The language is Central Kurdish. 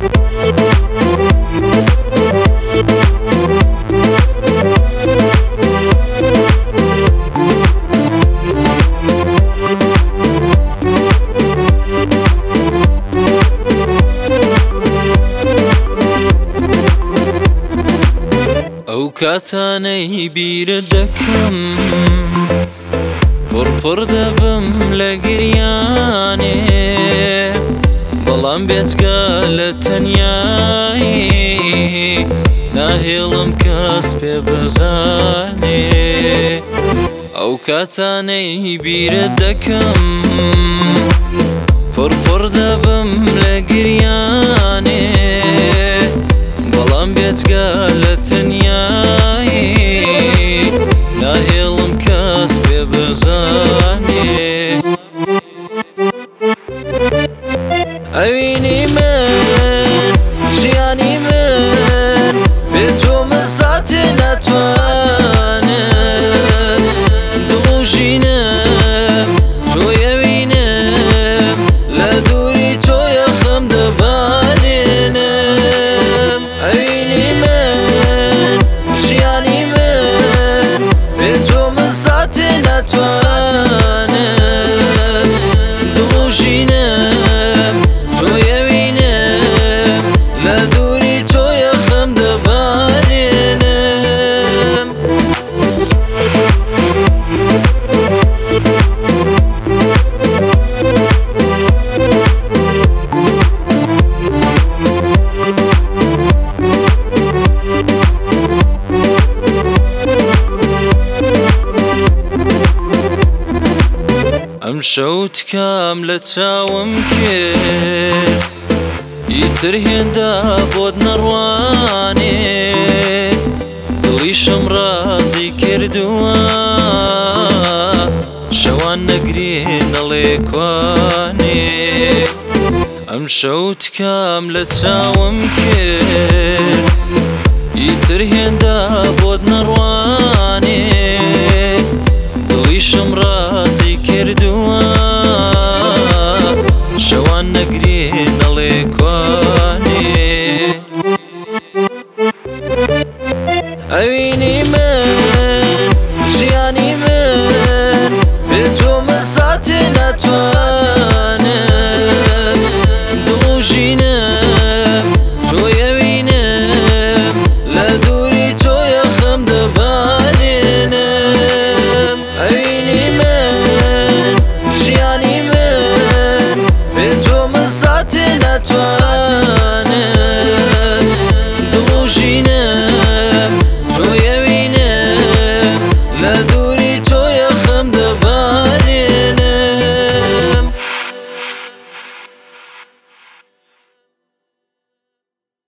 ئەو کاتانەی بیرە دەکەم پڕ دەبم لە گریانێ بەڵام بێجگە لە تەنیایی ناهێڵم کەس پێ بزانێ ئەو کاتانەی بیرە دەکەم پڕ دەبم لە گریانێ بەڵام بێجگە لە تەنیایی ناهێڵم کەس پێ بزانێ ئەوینی من ژیانی من بێ تۆ مزاتێ ناتوانم دڵ و ژینم تۆیەوینم لە دووری تۆیە خەم دەبارێنم ئەوینی من ژیانی من بێ تۆ مزاتێ ناتوانم دڵ و ژینم تۆیەوینم لە دووری تۆیە خەم دەبارێنم ئەم شەو تکام لە چاوم کرد ئیتر هێندا بۆت نەڕوانێ دڵیشم ڕازی کردووە شەوان نەگرێ نەڵێ کوانێ ئەم شەو تکام لە چاوم کرد ئیتر هێندا بۆت نەڕوانێ دڵیشم ڕازی کردووە شەوان نەگرێ نەڵێ کوانێ ئەوینی من